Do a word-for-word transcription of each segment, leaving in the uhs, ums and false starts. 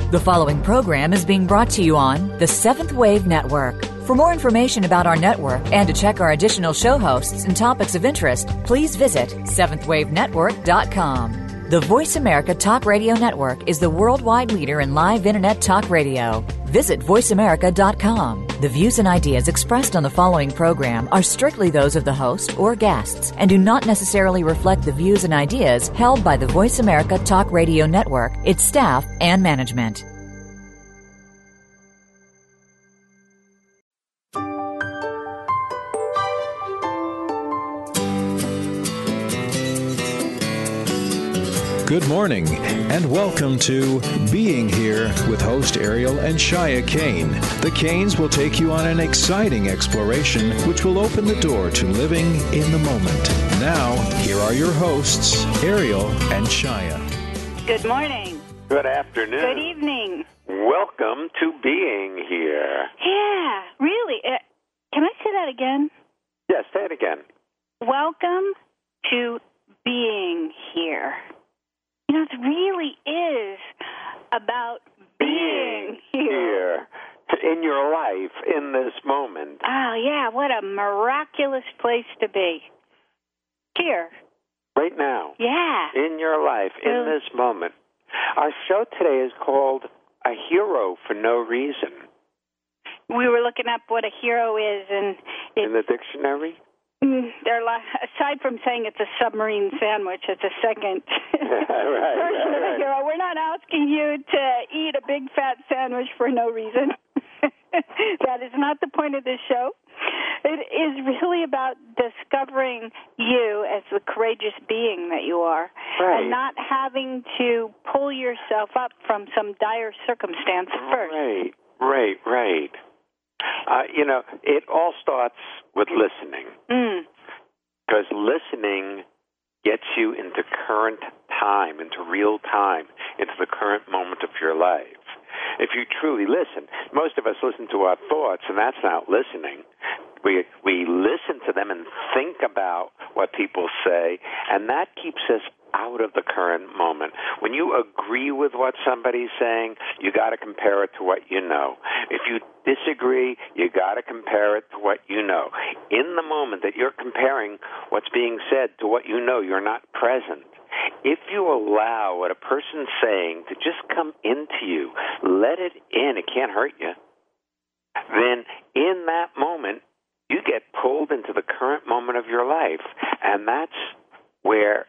The following program is being brought to you on the Seventh Wave Network. For more information about our network and to check our additional show hosts and topics of interest, please visit seventh wave network dot com. The Voice America Talk Radio Network is the worldwide leader in live Internet talk radio. Visit voice america dot com. The views and ideas expressed on the following program are strictly those of the host or guests and do not necessarily reflect the views and ideas held by the Voice America Talk Radio Network, its staff, and management. Good morning, and welcome to Being Here with host Ariel and Shia Kane. The Kanes will take you on an exciting exploration which will open the door to living in the moment. Now, here are your hosts, Ariel and Shia. Good morning. Good afternoon. Good evening. Welcome to Being Here. Yeah, really. Uh, can I say that again? Yes, say it again. Welcome to Being Here. You know, it really is about being, being here. here. In your life, in this moment. Oh, yeah, what a miraculous place to be. Here. Right now. Yeah. In your life, in uh, this moment. Our show today is called A Hero for No Reason. We were looking up what a hero is. and it, In the dictionary? They're like, aside from saying it's a submarine sandwich, it's a second right, version right, of a hero. We're not asking you to eat a big fat sandwich for no reason. That is not the point of this show. It is really about discovering you as the courageous being that you are, right. and not having to pull yourself up from some dire circumstance first. Right, right, right. Uh, you know, it all starts with listening. Because mm. listening gets you into current time, into real time, into the current moment of your life. If you truly listen, most of us listen to our thoughts, and that's not listening. We we listen to them and think about what people say, and that keeps us out of the current moment. When you agree with what somebody's saying, you got to compare it to what you know. If you disagree, you got to compare it to what you know. In the moment that you're comparing what's being said to what you know, you're not present. If you allow what a person's saying to just come into you, let it in, it can't hurt you, then in that moment, you get pulled into the current moment of your life. And that's where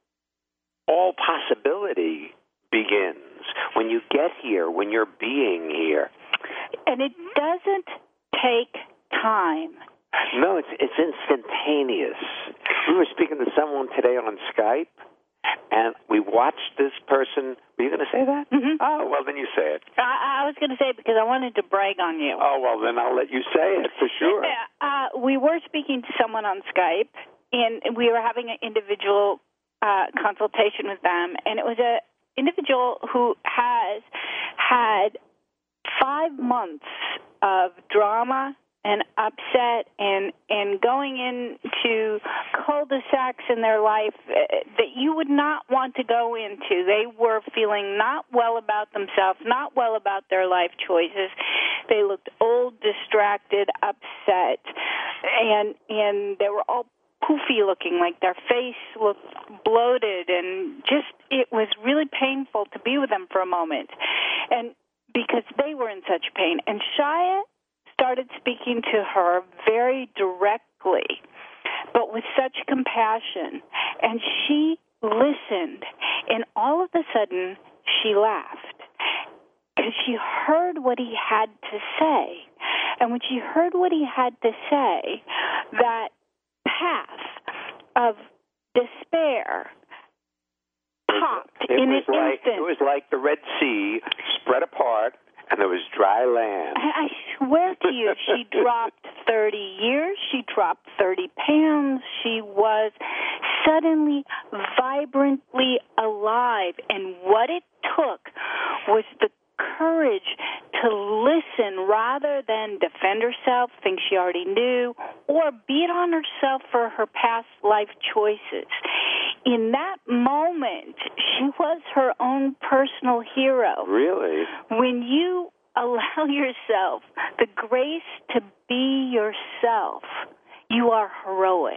all possibility begins, when you get here, when you're being here. And it doesn't take time. No, it's it's instantaneous. We were speaking to someone today on Skype, and we watched this person. Were you going to say that? Mm-hmm. Oh, well, then you say it. I, I was going to say it because I wanted to brag on you. Oh, well, then I'll let you say it for sure. Yeah, uh, we were speaking to someone on Skype, and we were having an individual Uh, consultation with them, and it was an individual who has had five months of drama and upset and, and going into cul-de-sacs in their life that you would not want to go into. They were feeling not well about themselves, not well about their life choices. They looked old, distracted, upset, and and they were all poofy looking, like their face looked bloated, and just it was really painful to be with them for a moment, and because they were in such pain. And Shia started speaking to her very directly, but with such compassion, and she listened, and all of a sudden she laughed, because she heard what he had to say. And when she heard what he had to say, that path of despair popped it in was an like, instant. It was like the Red Sea spread apart, and there was dry land. I, I swear to you, she dropped thirty years. She dropped thirty pounds. She was suddenly vibrantly alive. And what it took was the courage to listen rather than defend herself, things she already knew, or beat on herself for her past life choices. in that moment, she was her own personal hero. Really? When you allow yourself the grace to be yourself, you are heroic.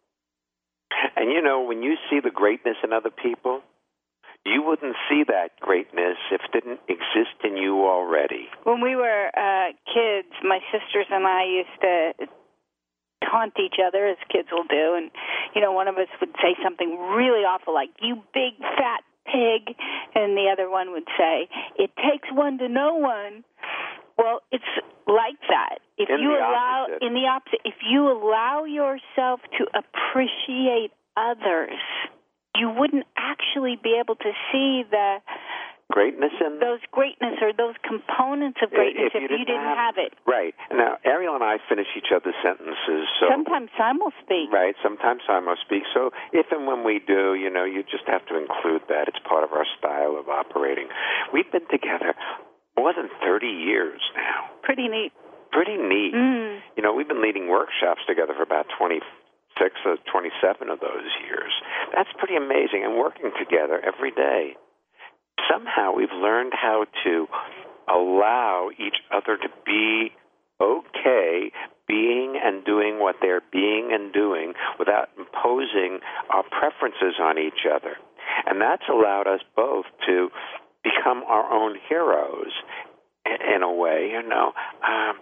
And, you know, when you see the greatness in other people, you wouldn't see that greatness if it didn't exist in you already. When we were uh, kids, my sisters and I used to taunt each other, as kids will do, and, you know, one of us would say something really awful like, "You big fat pig," and the other one would say, "It takes one to know one." Well, it's like that. If in you the allow, opposite. in the opposite, if you allow yourself to appreciate others, you wouldn't actually be able to see the greatness in those greatness or those components of greatness if, if you, you didn't have, have it. Right. Now, Ariel and I finish each other's sentences. So, sometimes simul speak. Right. Sometimes simul speak. So if and when we do, you know, you just have to include that. It's part of our style of operating. We've been together more than thirty years now. Pretty neat. Pretty neat. Mm. You know, we've been leading workshops together for about twenty-six or twenty-seven of those years. That's pretty amazing. And working together every day. Somehow we've learned how to allow each other to be okay being and doing what they're being and doing without imposing our preferences on each other. And that's allowed us both to become our own heroes in a way, you know, um,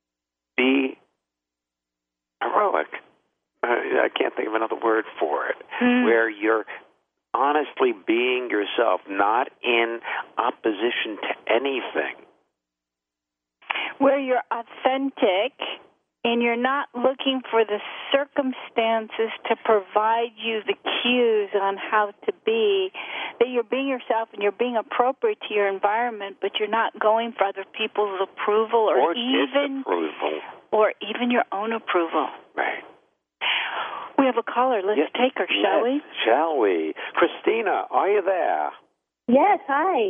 be heroic. Uh, I can't think of another word for it, mm. where you're honestly being yourself, not in opposition to anything. Where you're authentic and you're not looking for the circumstances to provide you the cues on how to be, that you're being yourself and you're being appropriate to your environment, but you're not going for other people's approval or, or even disapproval. Or even your own approval. Right. We have a caller. Let's yes, take her, shall yes, we? Shall we? Christina, are you there? Yes, hi.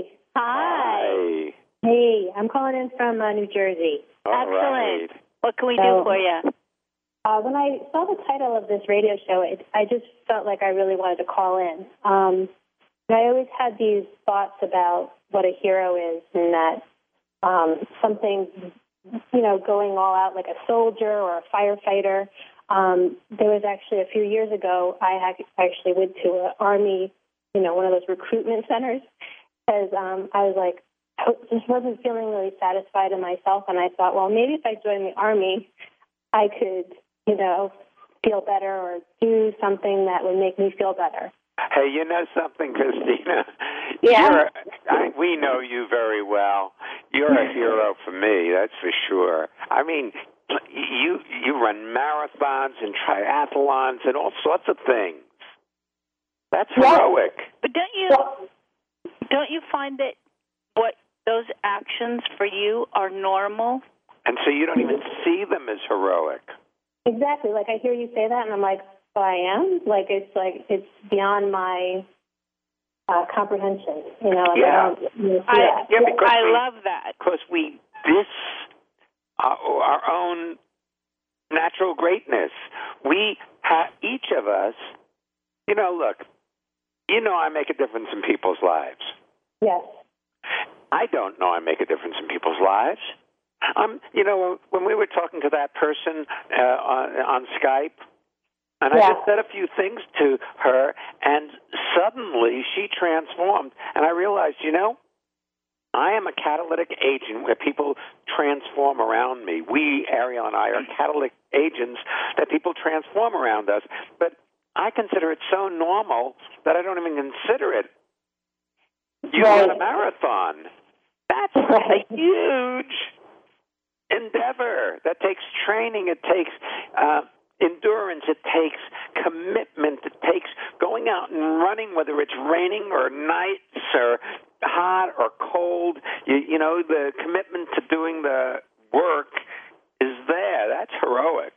Hi. Hey, I'm calling in from uh, New Jersey. All Excellent. Right. What can we so, do for you? Uh, when I saw the title of this radio show, it, I just felt like I really wanted to call in. Um, and I always had these thoughts about what a hero is, and that um, something, you know, going all out like a soldier or a firefighter. Um, there was actually a few years ago, I had, actually went to an Army, you know, one of those recruitment centers, because um, I was like, I just wasn't feeling really satisfied in myself, and I thought, well, maybe if I joined the Army, I could, you know, feel better or do something that would make me feel better. Hey, you know something, Christina? Yeah. You're, I, we know you very well. You're a hero for me, that's for sure. I mean, you you run marathons and triathlons and all sorts of things. That's heroic. But don't you don't you find that what those actions for you are normal? And so you don't even see them as heroic. Exactly. Like, I hear you say that, and I'm like, oh, I am? Like, it's like, it's beyond my uh, comprehension, you know? Like, yeah. I don't you know, see I, that. Yeah, because I we, love that. Because we diss our, our own natural greatness. We have, each of us, you know, look, you know I make a difference in people's lives. Yes. I don't know I make a difference in people's lives. Um, you know, when we were talking to that person uh, on, on Skype, and I yeah. just said a few things to her, and suddenly she transformed, and I realized, you know, I am a catalytic agent where people transform around me. We, Ariel and I, are catalytic agents that people transform around us, but I consider it so normal that I don't even consider it. You right. run a marathon. That's right. a huge endeavor. That takes training. It takes uh, endurance. It takes commitment. It takes going out and running, whether it's raining or nights or hot or cold. You, you know, the commitment to doing the work is there. That's heroic.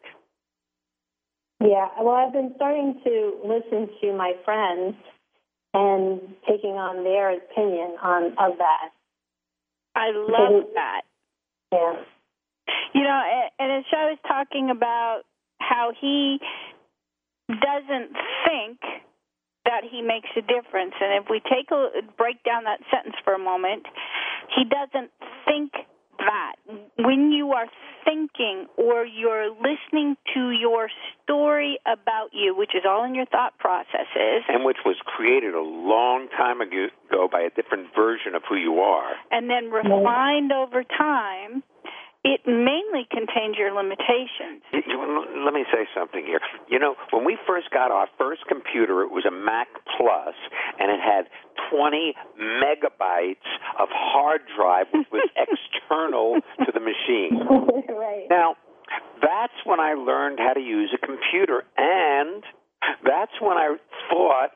Yeah. Well, I've been starting to listen to my friends and taking on their opinion on of that. I love that. Yeah. You know, and as I was talking about how he doesn't think that he makes a difference. And if we take a break down that sentence for a moment, he doesn't think that. When you are thinking or you're listening to your story about you, which is all in your thought processes, and which was created a long time ago by a different version of who you are, and then refined over time, it mainly contains your limitations. Let me say something here. You know, when we first got our first computer, it was a Mac Plus, and it had twenty megabytes of hard drive, which was external to the machine. Right. Now, that's when I learned how to use a computer, and that's when I thought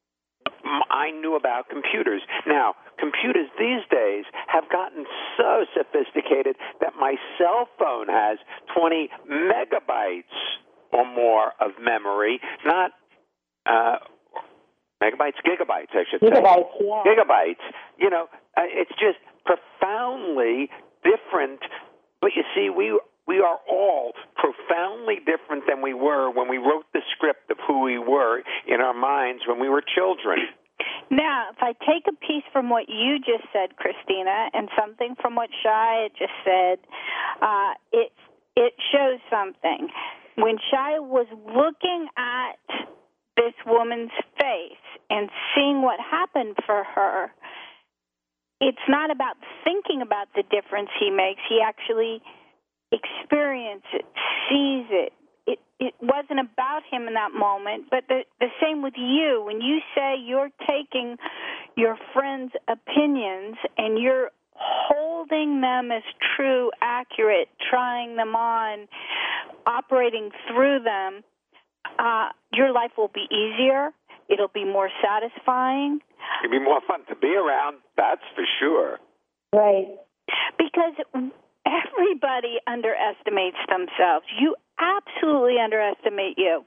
I knew about computers. Now, computers these days have gotten so sophisticated that my cell phone has twenty megabytes or more of memory, not uh, megabytes, gigabytes, I should say. Gigabytes, yeah. Gigabytes. You know, uh, it's just profoundly different. But you see, we we are all profoundly different than we were when we wrote the script of who we were in our minds when we were children. Now, if I take a piece from what you just said, Christina, and something from what Shia just said, uh, it it shows something. When Shia was looking at this woman's face and seeing what happened for her, it's not about thinking about the difference he makes. He actually experiences it, sees it. It it wasn't about him in that moment, but the the same with you. When you say you're taking your friends' opinions and you're holding them as true, accurate, trying them on, operating through them, uh, your life will be easier. It'll be more satisfying. It'll be more fun to be around, that's for sure. Right. Because everybody underestimates themselves. You absolutely underestimate you.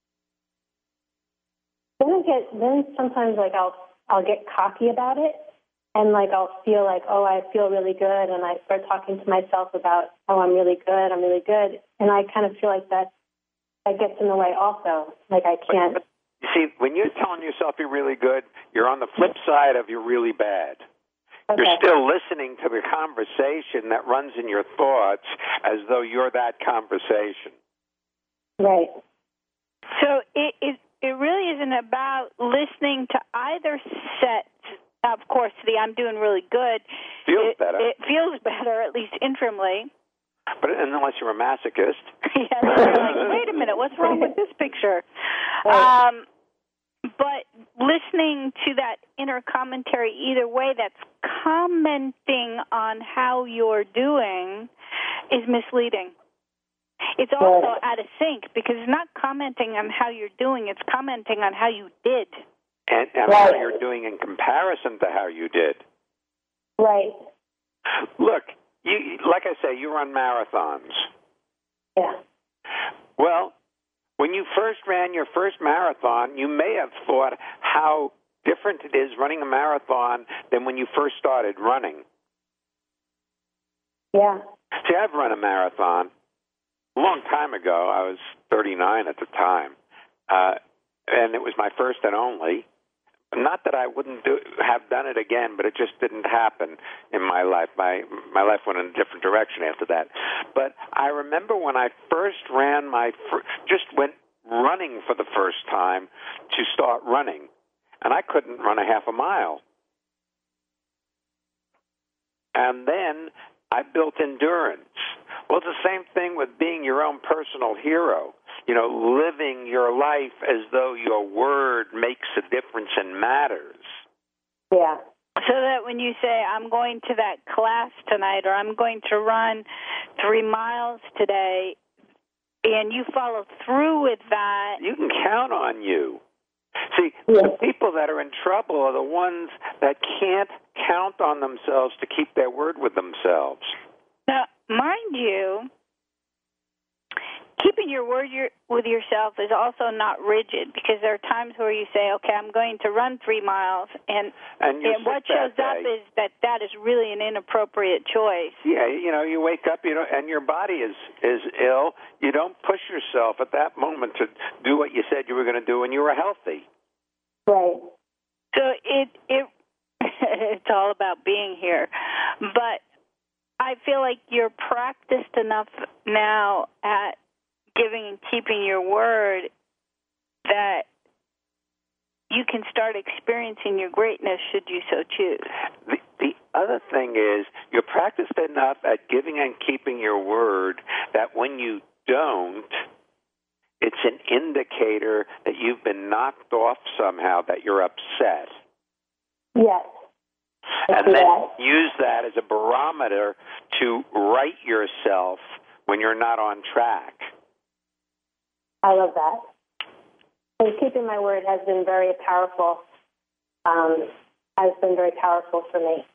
Then I get then sometimes like I'll I'll get cocky about it, and like I'll feel like, oh, I feel really good, and I start talking to myself about, oh, I'm really good, I'm really good, and I kind of feel like that that gets in the way also. Like I can't. But, but, you see, when you're telling yourself you're really good, you're on the flip side of you're really bad. Okay. You're still listening to the conversation that runs in your thoughts as though you're that conversation. Right. So it, it it really isn't about listening to either set. Of course, the I'm doing really good. Feels it, better. It feels better, at least interimly. But unless you're a masochist. Yes, you're like, wait a minute, what's wrong with this picture? Um, but listening to that inner commentary either way that's commenting on how you're doing is misleading. It's also out of sync because it's not commenting on how you're doing, it's commenting on how you did. And, and right. How you're doing in comparison to how you did. Right. Look, you, like I say, you run marathons. Yeah. Well, when you first ran your first marathon, you may have thought how different it is running a marathon than when you first started running. Yeah. See, I've run a marathon a long time ago. I was thirty-nine at the time, uh, and it was my first and only. Not that I wouldn't do, have done it again, but it just didn't happen in my life. My my life went in a different direction after that. But I remember when I first ran my, fir- just went running for the first time to start running, and I couldn't run a half a mile. And then I built endurance. Well, it's the same thing with being your own personal hero. You know, living your life as though your word makes a difference and matters. Yeah. So that when you say, I'm going to that class tonight, or I'm going to run three miles today, and you follow through with that. You can count on you. See, yeah. The people that are in trouble are the ones that can't count on themselves to keep their word with themselves. Now, mind you, keeping your word your, with yourself is also not rigid, because there are times where you say, okay, I'm going to run three miles, and, and, and what shows up is that that is really an inappropriate choice. Yeah, you know, you wake up, you know, and your body is, is ill. You don't push yourself at that moment to do what you said you were going to do when you were healthy. Right. So it it it's all about being here. But I feel like you're practiced enough now at giving and keeping your word that you can start experiencing your greatness should you so choose. The, the other thing is you're practiced enough at giving and keeping your word that when you don't, it's an indicator that you've been knocked off somehow, that you're upset. Yes. And then that. use that as a barometer to right yourself when you're not on track. I love that. And keeping my word has been very powerful. Um, has been very powerful for me.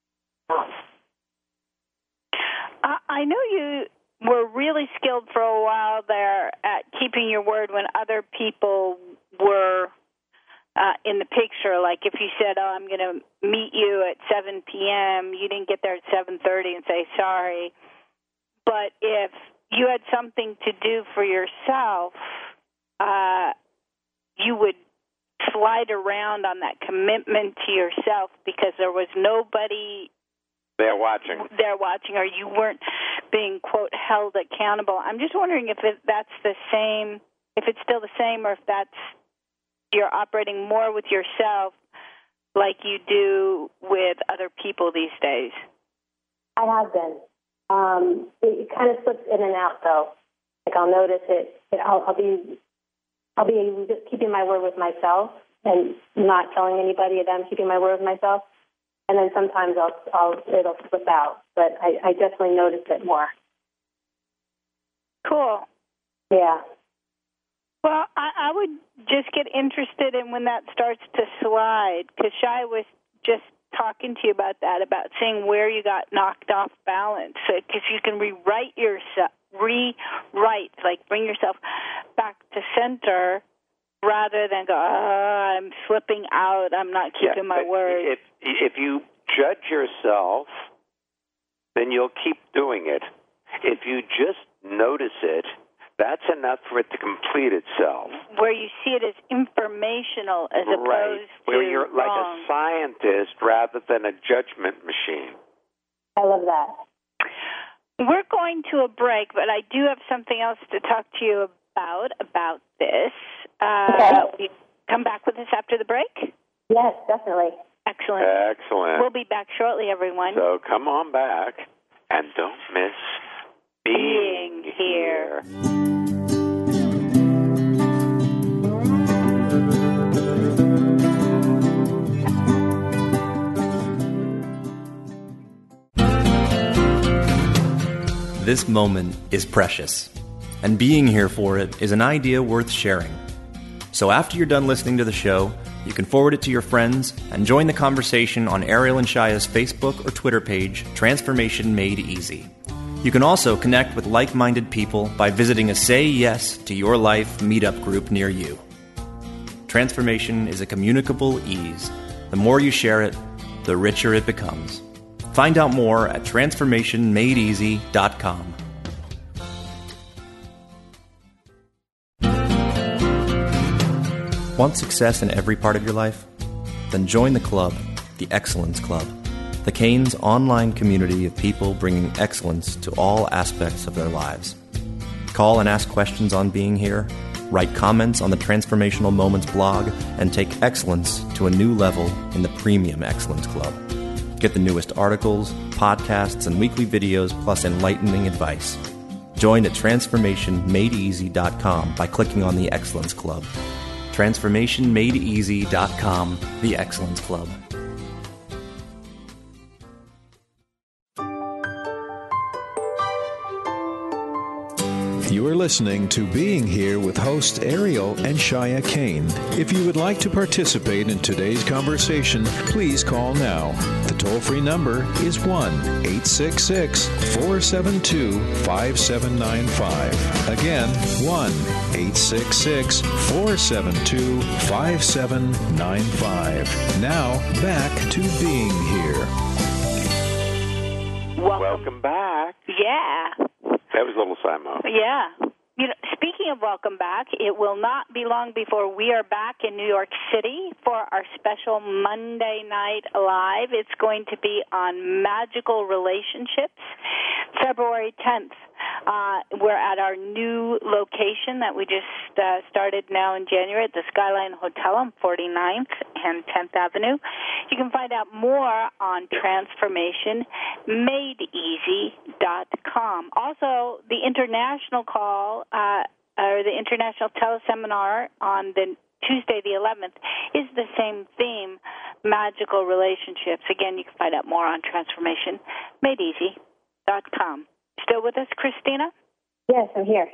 I, I know you were really skilled for a while there at keeping your word when other people were uh, in the picture. Like if you said, oh, I'm going to meet you at seven p.m., you didn't get there at seven thirty and say sorry. But if you had something to do for yourself, uh, you would slide around on that commitment to yourself because there was nobody They're watching. They're watching, or you weren't being, quote, held accountable. I'm just wondering if it, that's the same, if it's still the same, or if that's, you're operating more with yourself like you do with other people these days. I have been. Um, it, it kind of slips in and out, though. Like I'll notice it. it I'll, I'll be, I'll be keeping my word with myself and not telling anybody that I'm keeping my word with myself. And then sometimes I'll, I'll it'll slip out, but I, I definitely notice it more. Cool. Yeah. Well, I, I would just get interested in when that starts to slide, because Shai was just talking to you about that, about seeing where you got knocked off balance, because you can rewrite yourself, rewrite, like bring yourself back to center, rather than go, oh, I'm slipping out, I'm not keeping yeah, my word. If, if you judge yourself, then you'll keep doing it. If you just notice it, that's enough for it to complete itself. Where you see it as informational as right. opposed to Where you're wrong. like a scientist rather than a judgment machine. I love that. We're going to a break, but I do have something else to talk to you about, about this. Uh, okay. You come back with us after the break? Yes, definitely. Excellent. Excellent. We'll be back shortly, everyone. So come on back, and don't miss being, being here. here. This moment is precious, and being here for it is an idea worth sharing. So after you're done listening to the show, you can forward it to your friends and join the conversation on Ariel and Shaia's Facebook or Twitter page, Transformation Made Easy. You can also connect with like-minded people by visiting a Say Yes to Your Life meetup group near you. Transformation is a communicable ease. The more you share it, the richer it becomes. Find out more at transformation made easy dot com. Want success in every part of your life? Then join the club, the Excellence Club, the Canes online community of people bringing excellence to all aspects of their lives. Call and ask questions on being here, write comments on the Transformational Moments blog, and take excellence to a new level in the Premium Excellence Club. Get the newest articles, podcasts, and weekly videos, plus enlightening advice. Join at transformation made easy dot com by clicking on the Excellence Club. transformation made easy dot com, the Excellence Club. You are listening to Being Here with hosts Ariel and Shaia Kane. If you would like to participate in today's conversation, please call now. The toll-free number is one eight six six, four seven two, five seven nine five. Again, one eight six six, four seven two, five seven nine five. Now, back to Being Here. Welcome, Welcome back. Yeah. That was a little Simo. Yeah. you know, speaking of welcome back, it will not be long before we are back in New York City for our special Monday Night Live. It's going to be on magical relationships, February tenth. Uh, we're at our new location that we just uh, started now in January at the Skyline Hotel on forty-ninth and tenth Avenue. You can find out more on transformation made easy dot com. Also, the international call, uh, or the international teleseminar on the Tuesday the eleventh is the same theme, magical relationships. Again, you can find out more on transformation made easy dot com. Still with us, Christina? Yes, I'm here.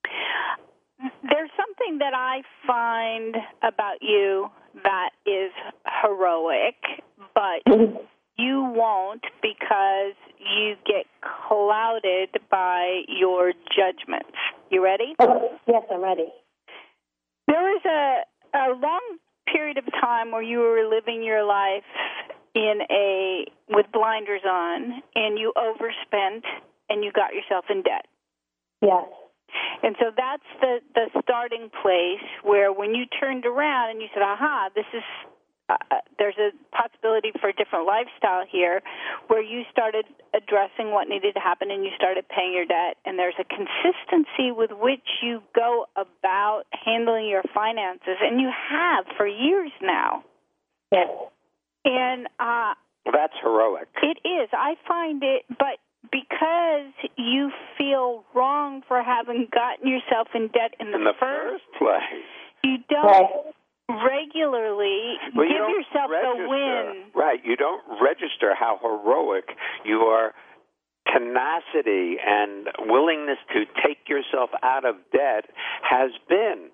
There's something that I find about you that is heroic, but you won't because you get clouded by your judgments. You ready? Oh, yes, I'm ready. There was a, a long period of time where you were living your life in a with blinders on, and you overspent, and you got yourself in debt. Yes. And so that's the, the starting place where when you turned around and you said, aha, this is, uh, there's a possibility for a different lifestyle here, where you started addressing what needed to happen and you started paying your debt. And there's a consistency with which you go about handling your finances, and you have for years now. Yes. And uh, well, that's heroic. It is. I find it, but because you feel wrong for having gotten yourself in debt in the, in the first, first place, you don't right. regularly well, give you yourself register. the win. Right. You don't register how heroic your tenacity and willingness to take yourself out of debt has been.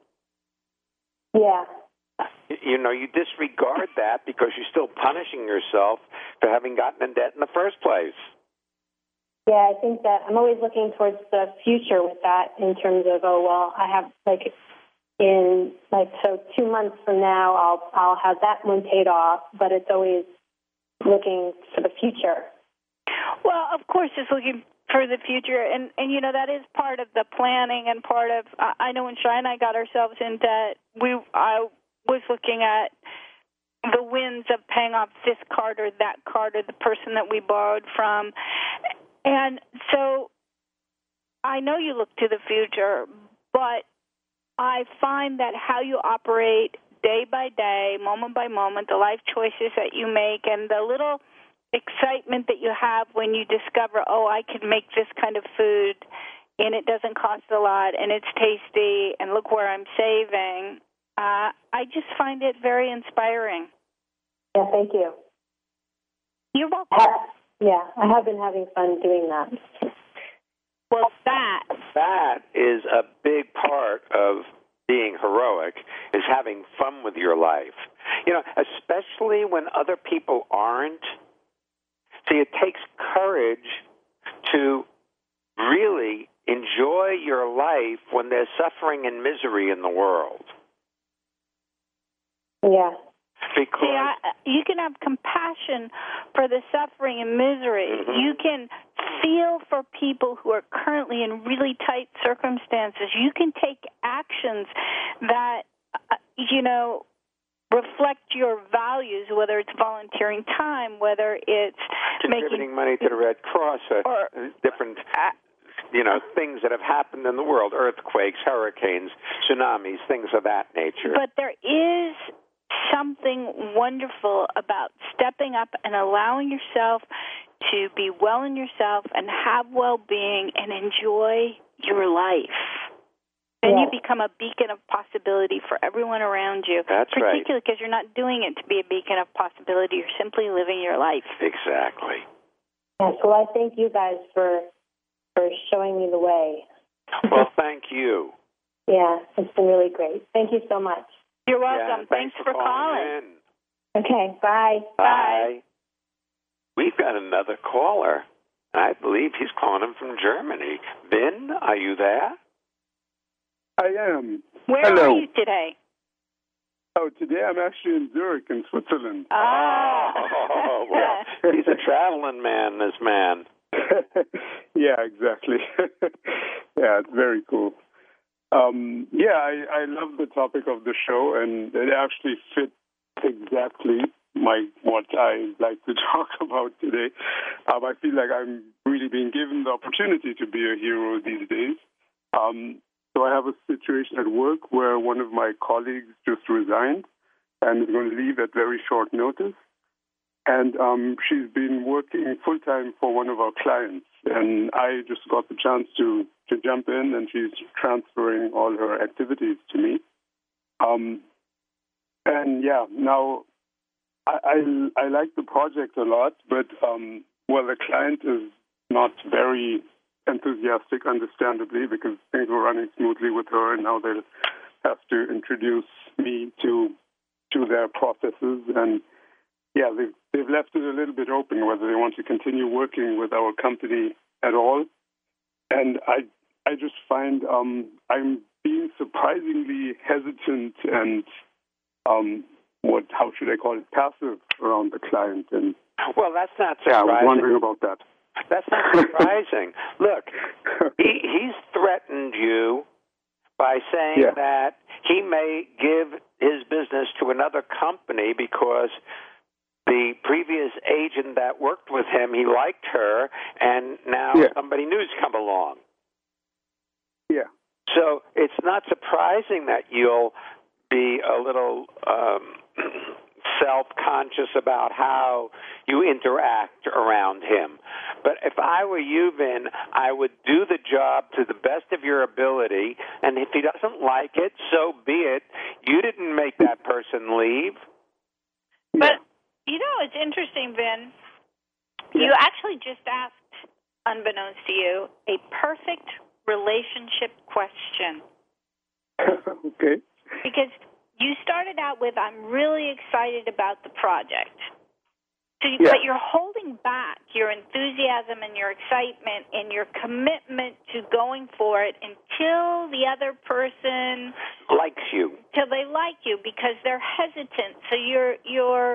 Yeah. You know, you disregard that because you're still punishing yourself for having gotten in debt in the first place. Yeah, I think that I'm always looking towards the future with that in terms of, oh, well, I have, like, in, like, so two months from now, I'll I'll have that one paid off, but it's always looking for the future. Well, of course, it's looking for the future, and, and you know, that is part of the planning and part of, uh, I know when Shai and I got ourselves in debt, we I was looking at the wins of paying off this card or that card or the person that we borrowed from. And so I know you look to the future, but I find that how you operate day by day, moment by moment, the life choices that you make, and the little excitement that you have when you discover, oh, I could make this kind of food, and it doesn't cost a lot, and it's tasty, and look where I'm saving, uh, I just find it very inspiring. Yeah, thank you. You're welcome. Uh, yeah, I have been having fun doing that. Well, that that is a big part of being heroic, is having fun with your life. You know, especially when other people aren't. See, it takes courage to really enjoy your life when there's suffering and misery in the world. Yeah. Because See, I, you can have compassion for the suffering and misery. Mm-hmm. You can feel for people who are currently in really tight circumstances. You can take actions that, uh, you know, reflect your values, whether it's volunteering time, whether it's contributing making, money to the Red Cross, uh, or different, uh, you know, things that have happened in the world, earthquakes, hurricanes, tsunamis, things of that nature. But there is something wonderful about stepping up and allowing yourself to be well in yourself and have well-being and enjoy your life. Then yeah. you become a beacon of possibility for everyone around you. That's right. Particularly because you're not doing it to be a beacon of possibility. You're simply living your life. Exactly. Yes, well, I thank you guys for for showing me the way. Well, thank you. Yeah, it's been really great. Thank you so much. You're welcome. Yeah, thanks, thanks for, for calling. calling. Okay, bye. Bye. Bye. We've got another caller. I believe he's calling him from Germany. Vin, are you there? I am. Where Hello. are you today? Oh, today I'm actually in Zurich, in Switzerland. Oh, oh well, he's a traveling man, this man. Yeah, exactly. Yeah, it's very cool. Um, yeah, I, I love the topic of the show, and it actually fits exactly my what I like to talk about today. Um, I feel like I'm really being given the opportunity to be a hero these days. Um, so I have a situation at work where one of my colleagues just resigned and is going to leave at very short notice. And um, she's been working full-time for one of our clients. And I just got the chance to, to jump in, and she's transferring all her activities to me. Um, and, yeah, now I, I, I like the project a lot, but, um, well, the client is not very enthusiastic, understandably, because things were running smoothly with her, and now they'll have to introduce me to to their processes. And, yeah, they've, they've left it a little bit open whether they want to continue working with our company at all. And I I just find um, I'm being surprisingly hesitant and, um, what how should I call it, passive around the client. And well, that's not surprising. Yeah, I was wondering about that. That's not surprising. Look, he, he's threatened you by saying yeah. that he may give his business to another company because the previous agent that worked with him, he liked her, and now yeah. somebody new's come along. Yeah. So it's not surprising that you'll be a little um, self-conscious about how you interact around him. But if I were you, Vin, I would do the job to the best of your ability, and if he doesn't like it, so be it. You didn't make that person leave. But, you know, it's interesting, Vin. Yeah. You actually just asked, unbeknownst to you, a perfect relationship question. Okay. Because you started out with, I'm really excited about the project. So you, yeah. But you're holding back your enthusiasm and your excitement and your commitment to going for it until the other person likes you. Till they like you, because they're hesitant. So you're you're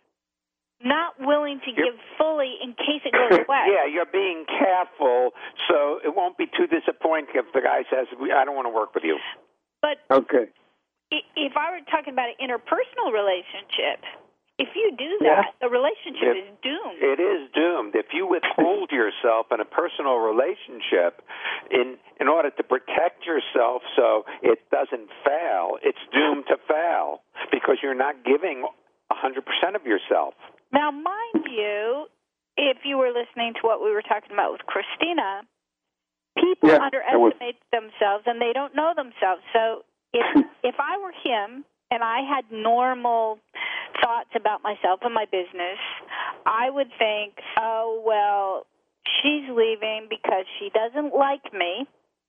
not willing to you're, give fully in case it goes away. Yeah, you're being careful, so it won't be too disappointing if the guy says, I don't want to work with you. But okay. if I were talking about an interpersonal relationship, if you do that, yeah. the relationship it, is doomed. It is doomed. If you withhold yourself in a personal relationship in in order to protect yourself so it doesn't fail, it's doomed to fail because you're not giving one hundred percent of yourself. Now, mind you, if you were listening to what we were talking about with Christina, people yeah, underestimate was... themselves and they don't know themselves. So if if I were him and I had normal thoughts about myself and my business, I would think, oh, well, she's leaving because she doesn't like me.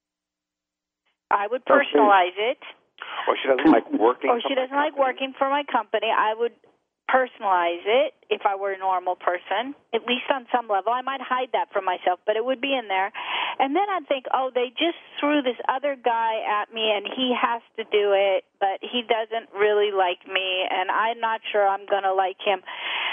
I would personalize okay. it. Or she doesn't like working Or she doesn't like working for my company. I would personalize it if I were a normal person, at least on some level. I might hide that from myself, but it would be in there. And then I'd think, oh, they just threw this other guy at me, and he has to do it, but he doesn't really like me, and I'm not sure I'm going to like him.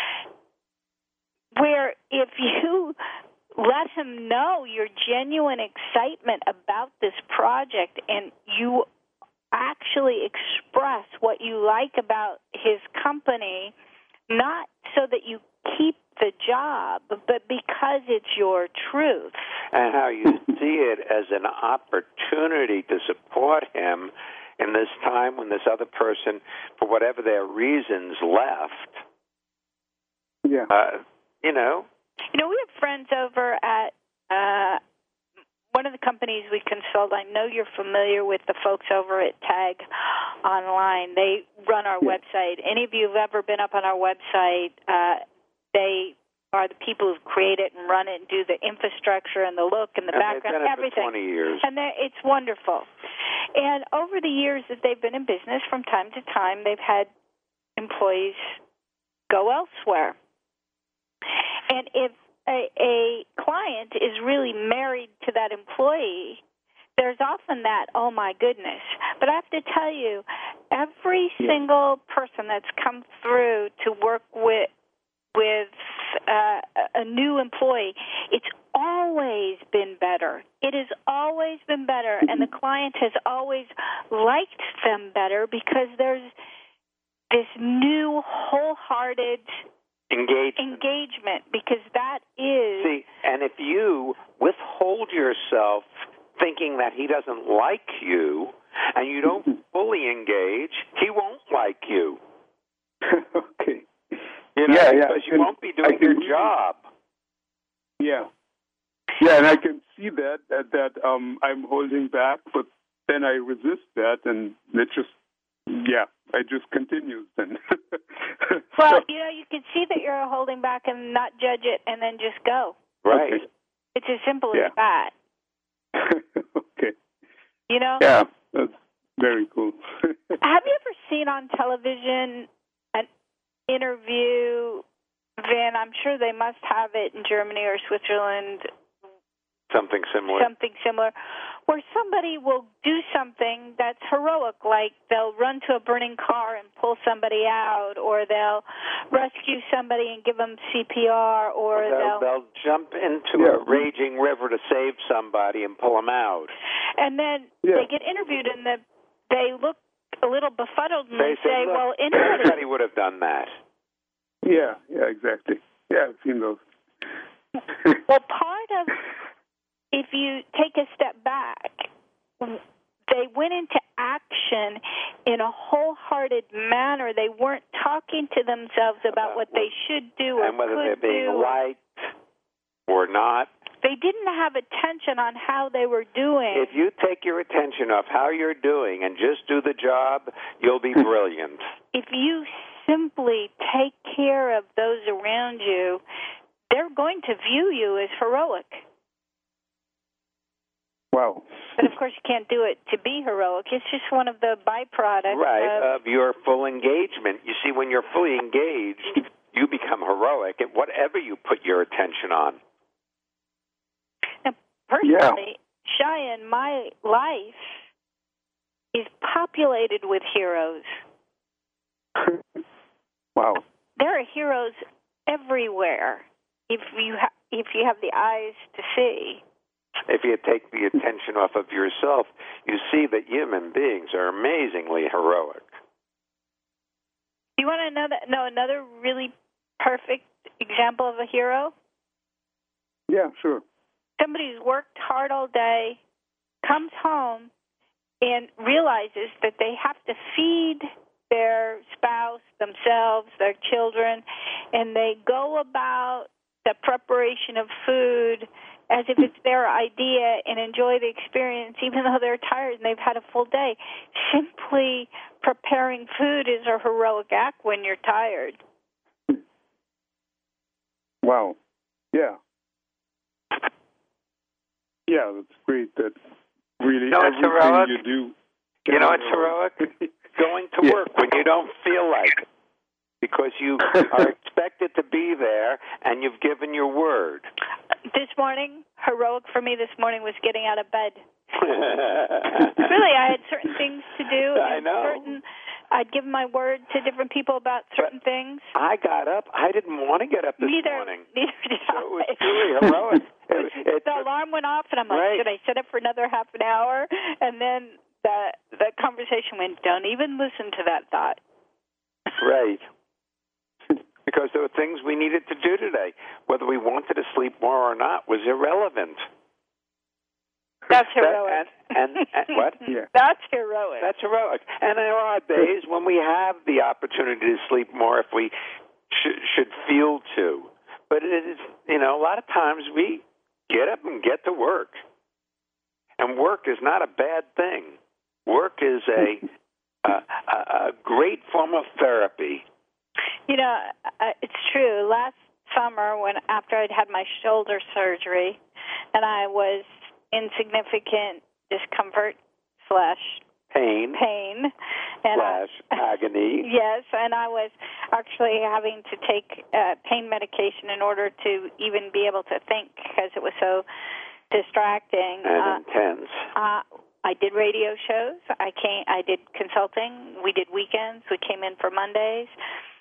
Where if you let him know your genuine excitement about this project and you actually express what you like about his company, not so that you keep the job, but because it's your truth. And how you see it as an opportunity to support him in this time when this other person, for whatever their reasons, left. Yeah. Uh, you know? You know, we have friends over at uh, one of the companies we consult. I know you're familiar with the folks over at Tag Online. They run our yeah. website. Any of you who've ever been up on our website, uh, they are the people who create it and run it and do the infrastructure and the look and the and background, they've done it everything. For twenty years. And it's wonderful. And over the years that they've been in business, from time to time, they've had employees go elsewhere. And if a, a client is really married to that employee, there's often that, oh, my goodness. But I have to tell you, every yeah. single person that's come through to work with with uh, a new employee, it's always been better. It has always been better, and the client has always liked them better because there's this new wholehearted engagement. engagement because that is... See, and if you withhold yourself thinking that he doesn't like you and you don't fully engage, he won't like you. Okay. You know, yeah, yeah. because you and won't be doing your job. Yeah. Yeah, and I can see that, that, that um, I'm holding back, but then I resist that, and it just, yeah, I just continues then. Well, so, you know, you can see that you're holding back and not judge it and then just go. Right. Okay. It's as simple Yeah. as that. Okay. You know? Yeah, that's very cool. Have you ever seen on television an interview, Vin? I'm sure they must have it in Germany or Switzerland. Something similar. Something similar, where somebody will do something that's heroic, like they'll run to a burning car and pull somebody out, or they'll rescue somebody and give them C P R, or they'll, they'll... they'll jump into Yeah. a raging river to save somebody and pull them out. And then Yeah. they get interviewed, and the, they look a little befuddled, and They they, say, say, look, well, anybody... anybody would have done that. Yeah, yeah, exactly. Yeah, I've seen those. Well, part of... If you take a step back, they went into action in a wholehearted manner. They weren't talking to themselves about what they should do or and whether could they're being do. liked or not. They didn't have attention on how they were doing. If you take your attention off how you're doing and just do the job, you'll be brilliant. If you simply take care of those around you, they're going to view you as heroic. Wow. But, of course, you can't do it to be heroic. It's just one of the byproducts Right, of... of your full engagement. You see, when you're fully engaged, you become heroic at whatever you put your attention on. Now, personally, Cheyenne, my life is populated with heroes. Wow. There are heroes everywhere if you ha- if you have the eyes to see. If you take the attention off of yourself, you see that human beings are amazingly heroic. You want to know, that, know another really perfect example of a hero? Yeah, sure. Somebody who's worked hard all day, comes home, and realizes that they have to feed their spouse, themselves, their children, and they go about the preparation of food as if it's their idea and enjoy the experience, even though they're tired and they've had a full day. Simply preparing food is a heroic act when you're tired. Wow. Yeah. Yeah, that's great. That really No, it's everything heroic. you do. You know, it's heroic going to Yeah. work when you don't feel like it, because you are expected to be there and you've given your word. This morning, heroic for me this morning was getting out of bed. Really, I had certain things to do. I and know. Certain, I'd given my word to different people about certain But things. I got up. I didn't want to get up this Neither, morning. neither did So I. it was truly heroic. It, it, The alarm went off, and I'm like, Right. should I sit up for another half an hour? And then the the conversation went, don't even listen to that thought. right. Because there were things we needed to do today. Whether we wanted to sleep more or not was irrelevant. That's That- heroic. and, and, and what? Yeah. That's heroic. That's heroic. And there are days when we have the opportunity to sleep more if we sh- should feel to. But it is, you know, a lot of times we get up and get to work. And work is not a bad thing. Work is a, a, a, a great form of therapy. You know, uh, it's true. Last summer, when after I'd had my shoulder surgery, and I was in significant discomfort slash Pain, pain, and slash I, agony. yes, and I was actually having to take uh, pain medication in order to even be able to think because it was so distracting. And uh, intense. Uh, I did radio shows. I came. I did consulting. We did weekends. We came in for Mondays.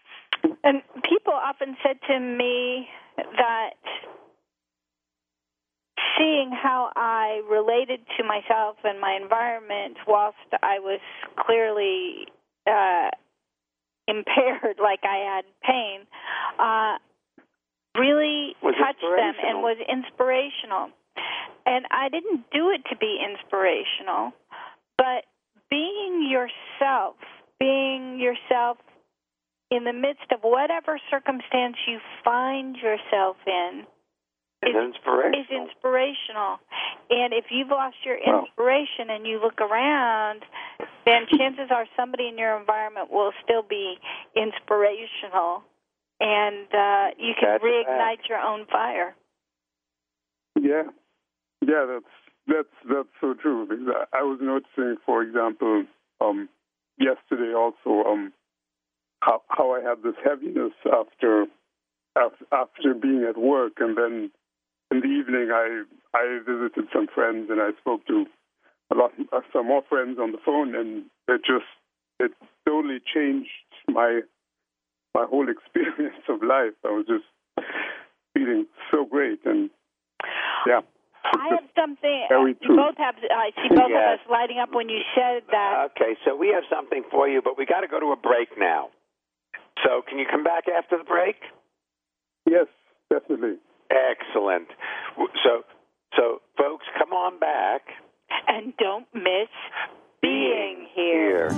And people often said to me that seeing how I related to myself and my environment whilst I was clearly uh, impaired, like I had pain, uh, really was touched them and was inspirational. And I didn't do it to be inspirational, but being yourself, being yourself in the midst of whatever circumstance you find yourself in is, is, inspirational. is inspirational. And if you've lost your inspiration and you look around, then chances are somebody in your environment will still be inspirational, and uh, you can That's reignite your own fire. Yeah, yeah, that's that's that's so true. Because I, I was noticing, for example, um, yesterday also, um, how how I had this heaviness after after, after being at work, and then in the evening I I visited some friends and I spoke to a lot uh, some more friends on the phone, and it just it totally changed my my whole experience of life. I was just feeling so great, and yeah. I have something. Very uh, true. Both have. I see both Yes. of us lighting up when you said that. Okay, so we have something for you, but we got to go to a break now. So can you come back after the break? Yes, definitely. Excellent. So, so folks, come on back. And don't miss being here.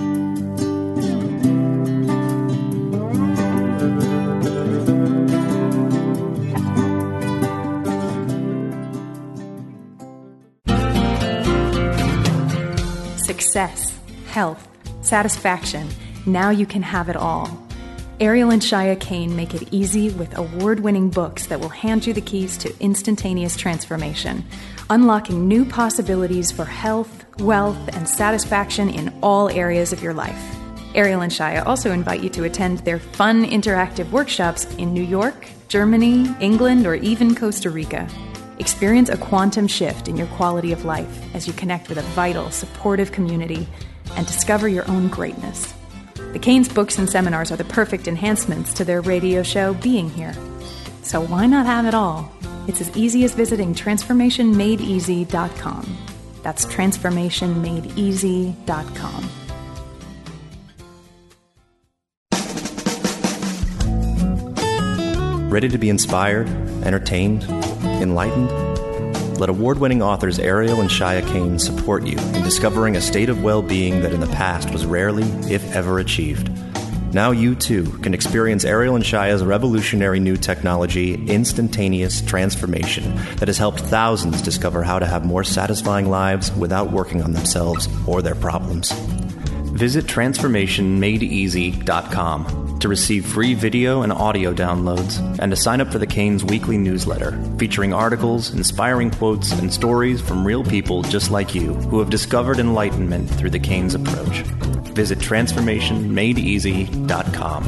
Success, health, satisfaction. Now you can have it all. Ariel and Shia Kane make it easy with award-winning books that will hand you the keys to instantaneous transformation, unlocking new possibilities for health, wealth, and satisfaction in all areas of your life. Ariel and Shia also invite you to attend their fun interactive workshops in New York, Germany, England, or even Costa Rica. Experience a quantum shift in your quality of life as you connect with a vital, supportive community and discover your own greatness. The Kane's books and seminars are the perfect enhancements to their radio show, Being Here. So why not have it all? It's as easy as visiting transformation made easy dot com. That's transformation made easy dot com. Ready to be inspired, entertained, enlightened? Let award-winning authors Ariel and Shia Kane support you in discovering a state of well-being that in the past was rarely, if ever, achieved. Now you, too, can experience Ariel and Shia's revolutionary new technology, Instantaneous Transformation, that has helped thousands discover how to have more satisfying lives without working on themselves or their problems. Visit transformation made easy dot com to receive free video and audio downloads and to sign up for the Kane's weekly newsletter featuring articles, inspiring quotes, and stories from real people just like you who have discovered enlightenment through the Kane's approach. Visit transformation made easy dot com.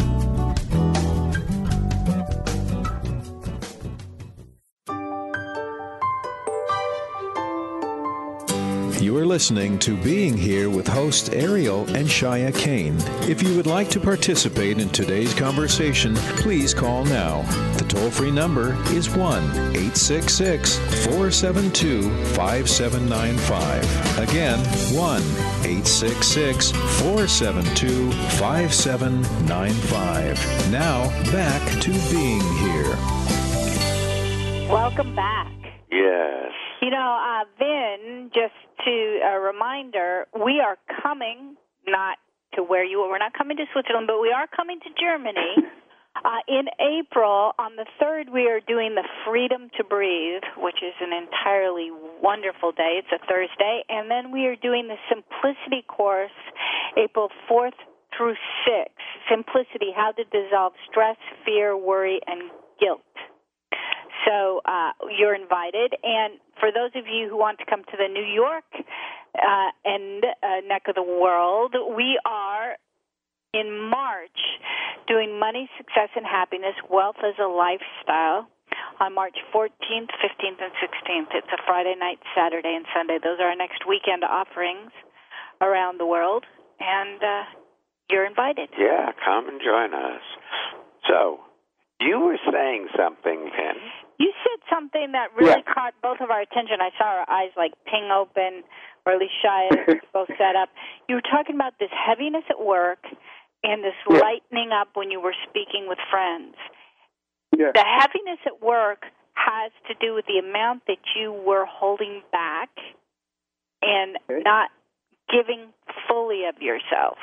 You are listening to Being Here with hosts Ariel and Shia Kane. If you would like to participate in today's conversation, please call now. The toll-free number is one eight six six, four seven two, five seven nine five. Again, one eight six six, four seven two, five seven nine five. Now, back to Being Here. Welcome back. Yes. You know, uh, Vin, just to a reminder, we are coming not to where you are. We're not coming to Switzerland, but we are coming to Germany. Uh, in April, on the third, we are doing the Freedom to Breathe, which is an entirely wonderful day. It's a Thursday. And then we are doing the Simplicity course, April fourth through sixth. Simplicity, how to dissolve stress, fear, worry, and guilt. So uh, you're invited. And for those of you who want to come to the New York uh, end uh, neck of the world, we are in March doing Money, Success, and Happiness, Wealth as a Lifestyle on March fourteenth, fifteenth, and sixteenth. It's a Friday night, Saturday, and Sunday. Those are our next weekend offerings around the world, and uh, you're invited. Yeah, come and join us. So, you were saying something, Vin. You said something that really Yeah. caught both of our attention. I saw our eyes like ping open, or at least Shia both sat up. You were talking about this heaviness at work and this Yeah. lightening up when you were speaking with friends. Yeah. The heaviness at work has to do with the amount that you were holding back and Okay. not giving fully of yourself.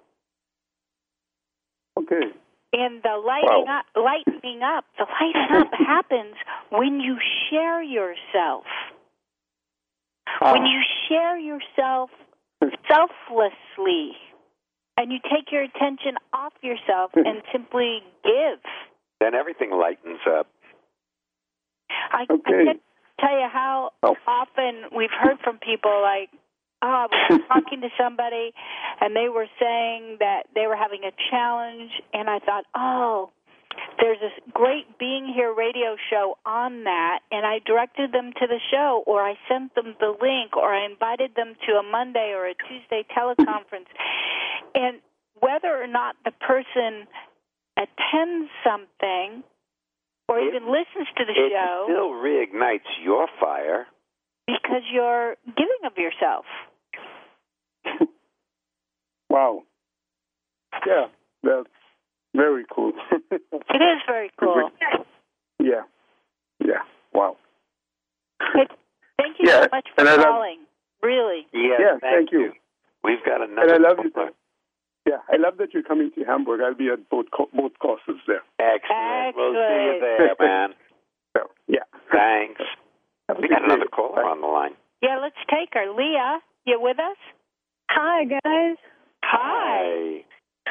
Okay. And the lighting Wow. up, lightening up, the lighting up happens when you share yourself. Ah. When you share yourself selflessly, and you take your attention off yourself and simply give. Then everything lightens up. I, Okay. I can't tell you how Oh. often we've heard from people like, oh, I was talking to somebody, and they were saying that they were having a challenge, and I thought, oh, there's this great Being Here radio show on that, and I directed them to the show, or I sent them the link, or I invited them to a Monday or a Tuesday teleconference. And whether or not the person attends something or It- even listens to the It show, still reignites your fire. because you're giving of yourself. Wow. Yeah, that's very cool. It is very cool. Yeah. Yeah. Wow. But thank you Yeah, so much for and I love- calling. Really. Yes, Yeah, thank, thank you. We've got And another. I love you. Yeah, I love that you're coming to Hamburg. I'll be at both co- both courses there. Excellent. We'll see you Excellent. there, man. So, yeah. Thanks. Have a We good got another day. caller Bye. on the line. Yeah, let's take her. Leah, you with us? Hi, guys. Hi.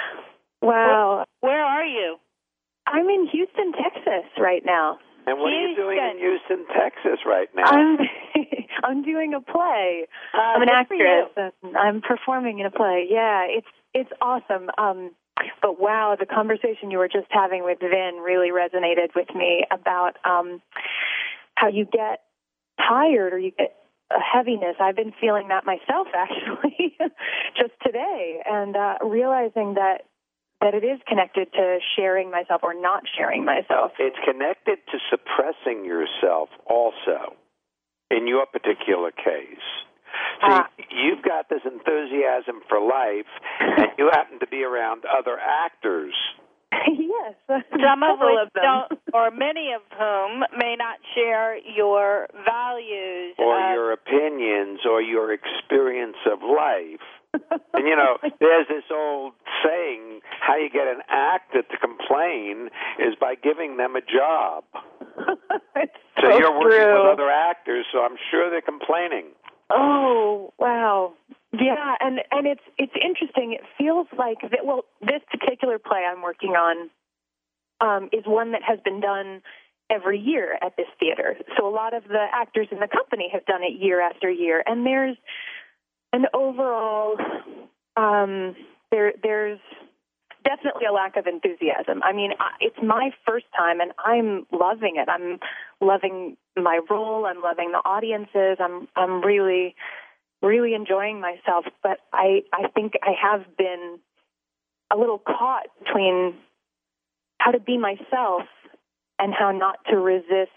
Wow. Where are you? I'm in Houston, Texas right now. And what are you doing in Houston, Texas right now? I'm I'm doing a play. Uh, I'm an good for you. actress and I'm performing in a play. Yeah, it's it's awesome. Um but wow, the conversation you were just having with Vin really resonated with me about um how you get tired or you get a heaviness. I've been feeling that myself actually just today, and uh realizing that that it is connected to sharing myself or not sharing myself. It's connected to suppressing yourself also, in your particular case. See, Ah. you've got this enthusiasm for life, and you happen to be around other actors. Yes. Some of Several which of them. don't, or many of whom may not share your values. Or of, your opinions, or your experience of life. And, you know, there's this old saying, how you get an actor to complain is by giving them a job. It's So, so you're working true. with other actors, so I'm sure they're complaining. Oh, wow. Yeah, and, and it's it's interesting. It feels like, that, well, this particular play I'm working on um, is one that has been done every year at this theater. So a lot of the actors in the company have done it year after year. And there's an overall, um, there there's definitely a lack of enthusiasm. I mean, I- it's my first time, and I'm loving it. I'm loving my role. I'm loving the audiences. I'm I'm really, really enjoying myself. But I I think I have been a little caught between how to be myself and how not to resist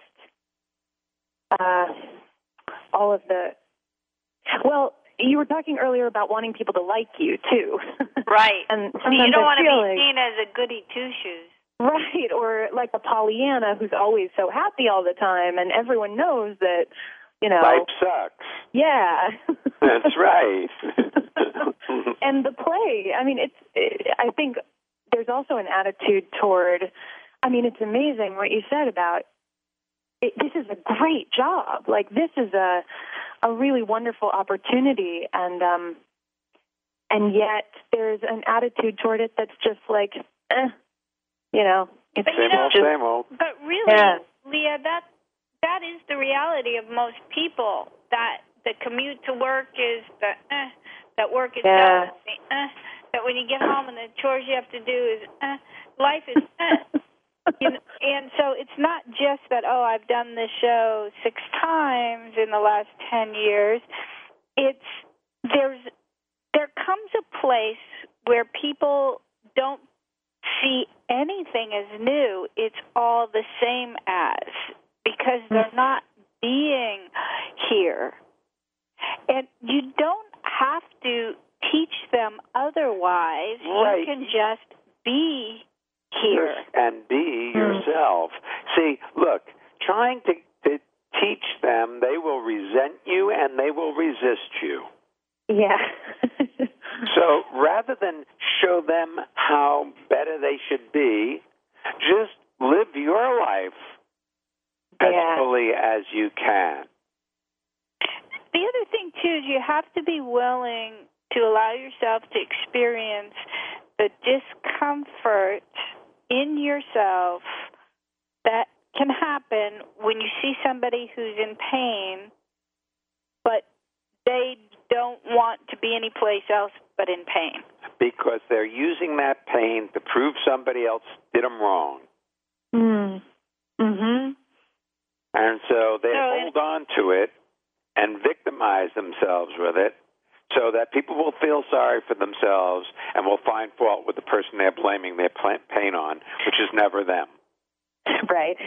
uh, all of the. Well, you were talking earlier about wanting people to like you too, right? and So sometimes you don't I want to feel be like, seen as a goody two shoes. right, or like a Pollyanna who's always so happy all the time, and everyone knows that, you know. Life sucks. Yeah. That's right. And the play, I mean, it's. It, I think there's also an attitude toward. I mean, it's amazing what you said about. It, this is a great job. Like, this is a a really wonderful opportunity, and um, and yet there's an attitude toward it that's just like, eh, you know, it's But you Same know, old, same old. But really, Yeah. Leah, that that is the reality of most people. That the commute to work is the eh, that work Yeah. itself, the eh, that when you get home and the chores you have to do is eh, life is eh. You know, and so it's not just that, oh, I've done this show six times in the last ten years. It's there's there comes a place where people don't see anything as new. It's all the same as. because they're not being here. And you don't have to teach them otherwise. Right. You can just be here. And be yourself. See, look, trying to, to teach them, they will resent you and they will resist you. Yeah. So rather than show them how better they should be, just live your life as Yeah. fully as you can. The other thing, too, is you have to be willing to allow yourself to experience the discomfort in yourself that can happen when you see somebody who's in pain, but they don't want to be anyplace else but in pain. Because they're using that pain to prove somebody else did them wrong. Mm. Mm-hmm. And so they So hold on to it and victimize themselves with it so that people will feel sorry for themselves and will find fault with the person they're blaming their pain on, which is never them. Right.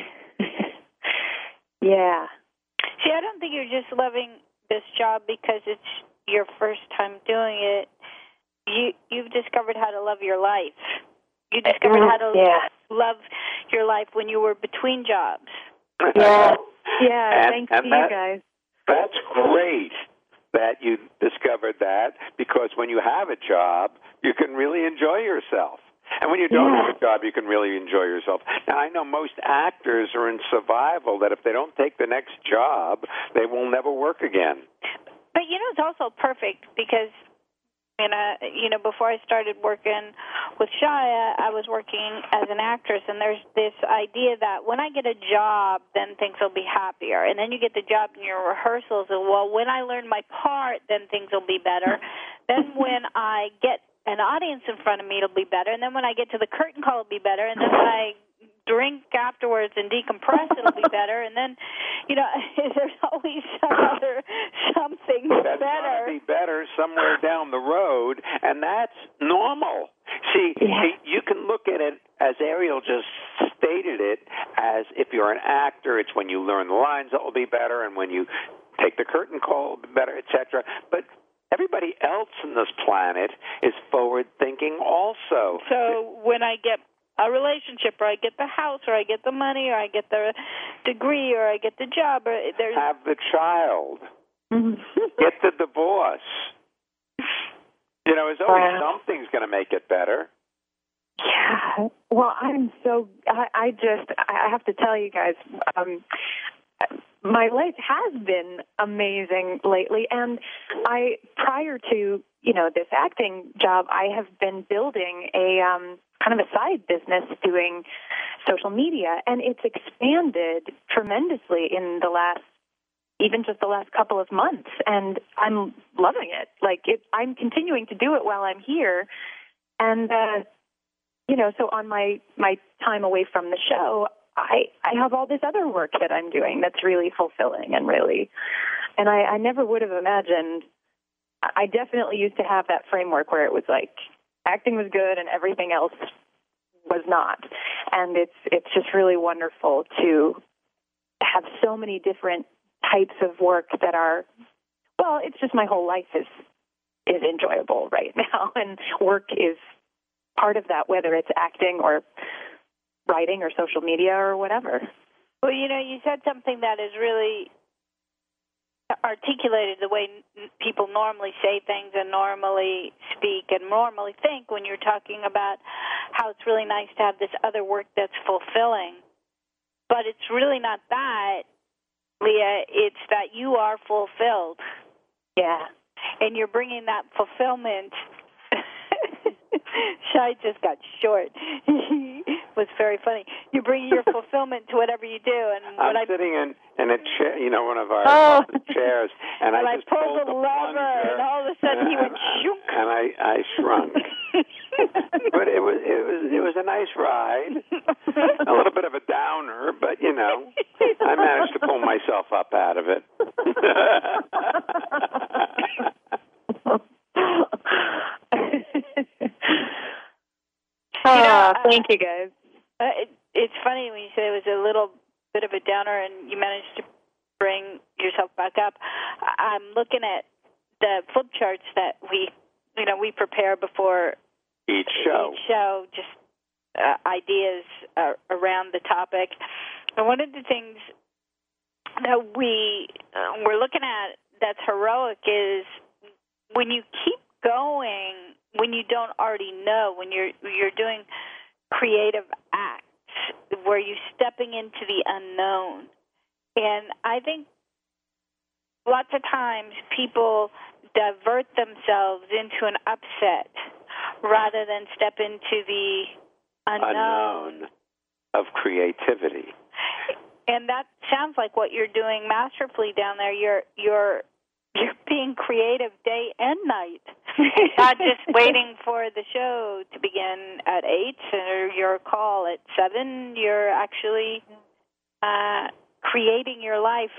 Yeah. See, I don't think you're just loving this job because it's your first time doing it. You, you've discovered how to love your life. You discovered how to Yeah. love your life when you were between jobs. Yeah. Yeah. And- Thanks and to that- you guys. That's great that you discovered that, because when you have a job, you can really enjoy yourself. And when you don't Yeah. have a job, you can really enjoy yourself. Now, I know most actors are in survival, that if they don't take the next job, they will never work again. But, you know, it's also perfect because, you know, you know, before I started working with Shia, I was working as an actress, and there's this idea that when I get a job, then things will be happier. And then you get the job in your rehearsals, and, well, when I learn my part, then things will be better. Then when I get an audience in front of me, it'll be better. And then when I get to the curtain call, it'll be better. And then when I drink afterwards and decompress, it'll be better. And then, you know, there's always some other something That's better. going to be better somewhere down the road, and that's normal. See, Yeah. you can look at it as Ariel just stated it, as if you're an actor, it's when you learn the lines that will be better, and when you take the curtain call, it'll be better, et cetera. But everybody else on this planet is forward-thinking also. So when I get a relationship, or I get the house, or I get the money, or I get the degree, or I get the job, or there's Have the child. Mm-hmm. Get the divorce. You know, there's always Wow. something's going to make it better. Yeah. Well, I'm so, I, I just, I have to tell you guys, um, my life has been amazing lately. And I, prior to, you know, this acting job, I have been building a um, kind of a side business doing social media. And it's expanded tremendously in the last, even just the last couple of months. And I'm loving it. Like, it, I'm continuing to do it while I'm here. And, uh, you know, so on my, my time away from the show, I, I have all this other work that I'm doing that's really fulfilling and really, and I, I never would have imagined, I definitely used to have that framework where it was like acting was good and everything else was not. And it's, it's just really wonderful to have so many different types of work that are, well, it's just my whole life is, is enjoyable right now. And work is part of that, whether it's acting or writing or social media or whatever. Well, you know, you said something that is really articulated the way n- people normally say things and normally speak and normally think when you're talking about how it's really nice to have this other work that's fulfilling. But it's really not that, Leah. It's that you are fulfilled. Yeah. And you're bringing that fulfillment. Shai just got short. It was very funny. You bring your fulfillment to whatever you do, and I'm what I sitting in, in a chair, you know, one of our Oh. office chairs, and, and I I just pulled the the lever, plunger, and all of a sudden he went shook. and I, I shrunk. But it was it was it was a nice ride, a little bit of a downer, but you know, I managed to pull myself up out of it. Uh, You know, thank you, guys. Uh, it, it's funny when you say it was a little bit of a downer, and you up, I'm looking at the flip charts that we, you know, we prepare before each show. Each show, just uh, ideas uh, around the topic. And one of the things that we uh, we're looking at that's heroic is when you keep going, when you don't already know, when you're you're doing creative acts where you're stepping into the unknown. And I think lots of times people divert themselves into an upset rather than step into the unknown, unknown of creativity. And that sounds like what you're doing masterfully down there. You're you're you're being creative day and night, not just waiting for the show to begin at eight or your call at seven. You're actually uh, creating your life.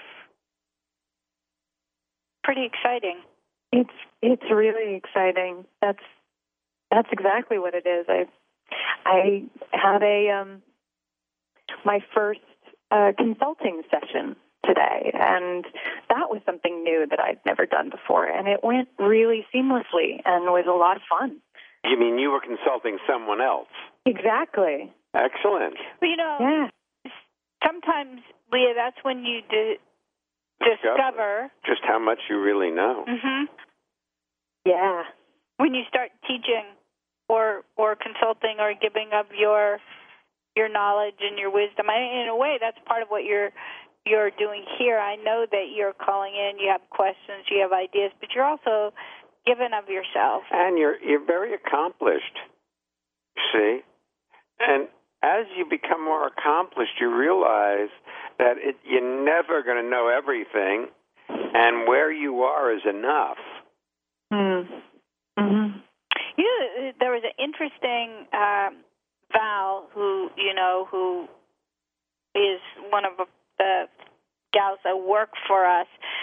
Pretty exciting. It's it's really exciting. That's that's exactly what it is. I I had a um, my first uh, consulting session today, and that was something new that I'd never done before, and it went really seamlessly and was a lot of fun. You mean you were consulting someone else? Exactly. Excellent. Well, you know, yeah. sometimes, Leah, that's when you do discover, discover just how much you really know. Mm-hmm. Yeah. When you start teaching or or consulting or giving of your your knowledge and your wisdom. I, in a way, that's part of what you're you're doing here. I know that you're calling in, you have questions, you have ideas, but you're also giving of yourself. And you're you're very accomplished, see? And as you become more accomplished, you realize that it, you're never going to know everything, and where you are is enough. Mm. Mm-hmm. You know, there was an interesting um, Val who, you know, who is one of the gals that work for us,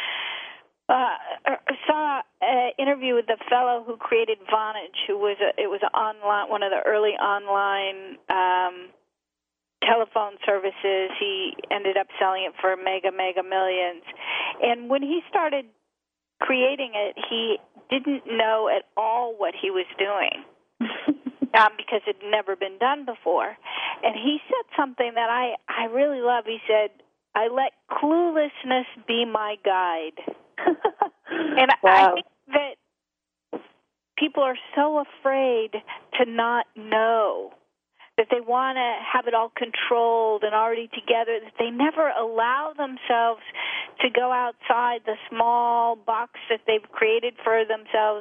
uh, saw an interview with the fellow who created Vonage, who was a, it was an online, one of the early online um, telephone services. He ended up selling it for mega, mega millions. And when he started creating it, he didn't know at all what he was doing um, because it had never been done before. And he said something that I, I really love. He said, I let cluelessness be my guide. And wow. I think that people are so afraid to not know, that they want to have it all controlled and already together, that they never allow themselves to go outside the small box that they've created for themselves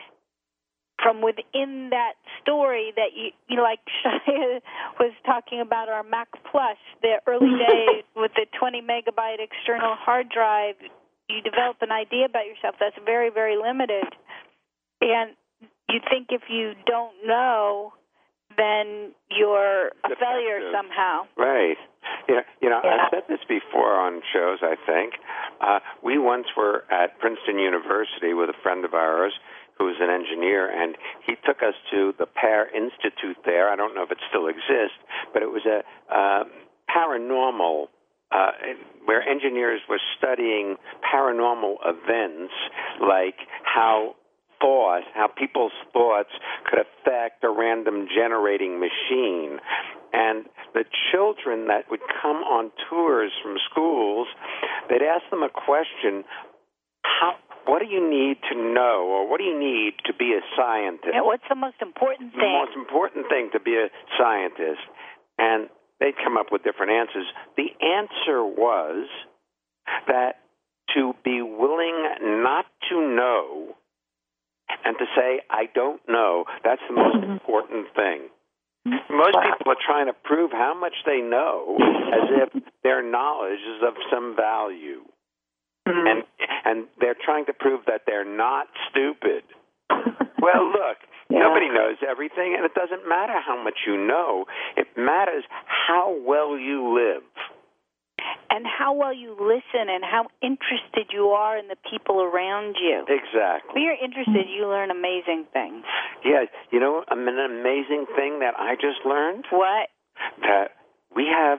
from within that story that, you, you know, like Shia was talking about our Mac Plus, the early days with the twenty megabyte external hard drive. You develop an idea about yourself that's very, very limited. And you think if you don't know, then you're a failure somehow. Right. Yeah, you know, yeah. I've said this before on shows, I think. Uh, we once were at Princeton University with a friend of ours who was an engineer, and he took us to the Pear Institute there. I don't know if it still exists, but it was a uh, paranormal uh, where engineers were studying paranormal events, like how thought, how people's thoughts could affect a random generating machine. And the children that would come on tours from schools, they'd ask them a question, how, what do you need to know, or what do you need to be a scientist? Yeah, what's the most important thing? The most important thing to be a scientist. And they'd come up with different answers. The answer was that to be willing not to know and to say, I don't know, that's the most important thing. Most wow. people are trying to prove how much they know as if their knowledge is of some value. Mm-hmm. And and they're trying to prove that they're not stupid. Well, look, yeah. Nobody knows everything, and it doesn't matter how much you know. It matters how well you live. And how well you listen and how interested you are in the people around you. Exactly. When you're interested, you learn amazing things. Yeah, you know, an amazing thing that I just learned? What? That we have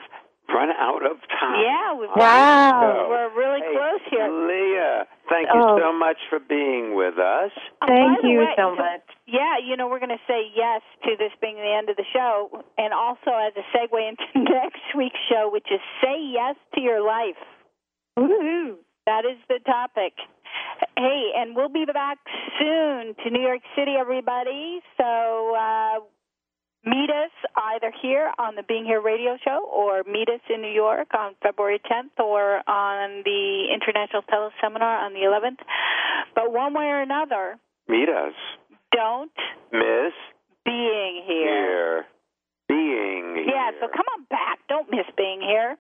run out of time. Yeah, we've wow. We're really hey, close here. Leah, thank you oh. so much for being with us. Thank oh, you way, so much. Yeah, you know, we're going to say yes to this being the end of the show, and also as a segue into next week's show, which is Say Yes to Your Life. Woo-hoo. That is the topic. Hey, and we'll be back soon to New York City, everybody. So uh, meet us either here on the Being Here radio show or meet us in New York on February tenth or on the International Teleseminar on the eleventh. But one way or another, meet us. Don't miss being here. here. Being here. Yeah, so come on back. Don't miss being here.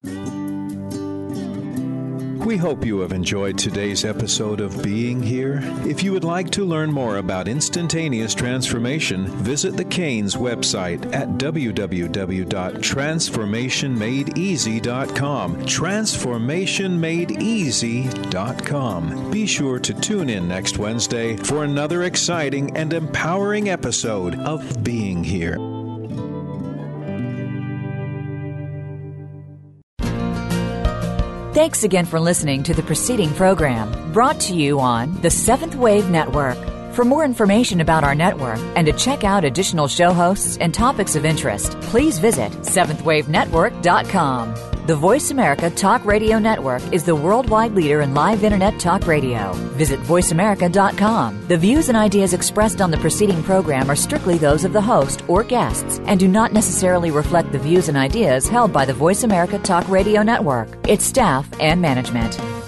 We hope you have enjoyed today's episode of Being Here. If you would like to learn more about instantaneous transformation, visit the Canes website at w w w dot transformation made easy dot com. transformation made easy dot com. Be sure to tune in next Wednesday for another exciting and empowering episode of Being Here. Thanks again for listening to the preceding program, brought to you on the Seventh Wave Network. For more information about our network and to check out additional show hosts and topics of interest, please visit seventh wave network dot com. The Voice America Talk Radio Network is the worldwide leader in live Internet talk radio. Visit voice america dot com. The views and ideas expressed on the preceding program are strictly those of the host or guests and do not necessarily reflect the views and ideas held by the Voice America Talk Radio Network, its staff, and management.